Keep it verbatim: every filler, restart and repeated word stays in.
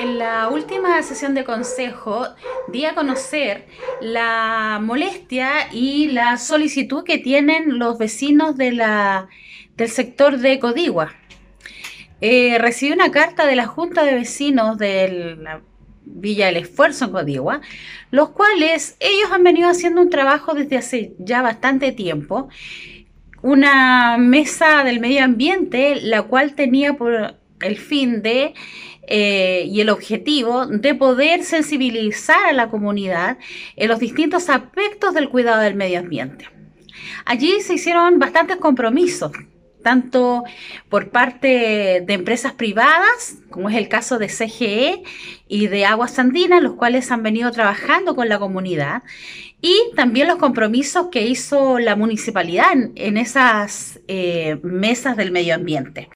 En la última sesión de consejo di a conocer la molestia y la solicitud que tienen los vecinos de la, del sector de Codigua. Eh, recibí una carta de la Junta de Vecinos de la Villa del Esfuerzo en Codigua, los cuales ellos han venido haciendo un trabajo desde hace ya bastante tiempo, una mesa del medio ambiente, la cual tenía por el fin de eh, y el objetivo de poder sensibilizar a la comunidad en los distintos aspectos del cuidado del medio ambiente. Allí se hicieron bastantes compromisos, tanto por parte de empresas privadas, como es el caso de C G E y de Aguas Andinas, los cuales han venido trabajando con la comunidad, y también los compromisos que hizo la municipalidad en, en esas eh, mesas del medio ambiente.